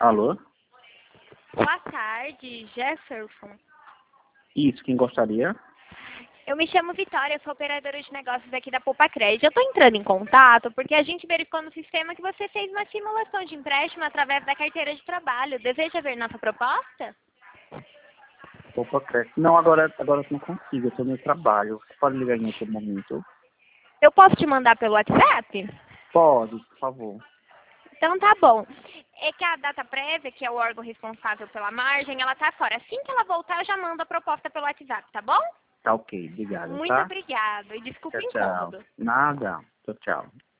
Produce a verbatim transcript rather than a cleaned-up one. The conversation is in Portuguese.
Alô? Boa tarde, Jefferson. Isso, quem gostaria? Eu me chamo Vitória, sou operadora de negócios aqui da Poupa Crédito. Eu estou entrando em contato porque a gente verificou no sistema que você fez uma simulação de empréstimo através da carteira de trabalho. Deseja ver nossa proposta? Opa, cresce. Não, agora, agora eu não consigo, eu estou no trabalho. Você pode ligar em outro momento? Eu posso te mandar pelo WhatsApp? Pode, por favor. Então tá bom. É que a data prévia, que é o órgão responsável pela margem, ela tá fora. Assim que ela voltar, eu já mando a proposta pelo WhatsApp, tá bom? Tá ok, obrigado, Muito tá? obrigada. E desculpa Tchau, o tchau. incômodo. Nada. Tchau, tchau.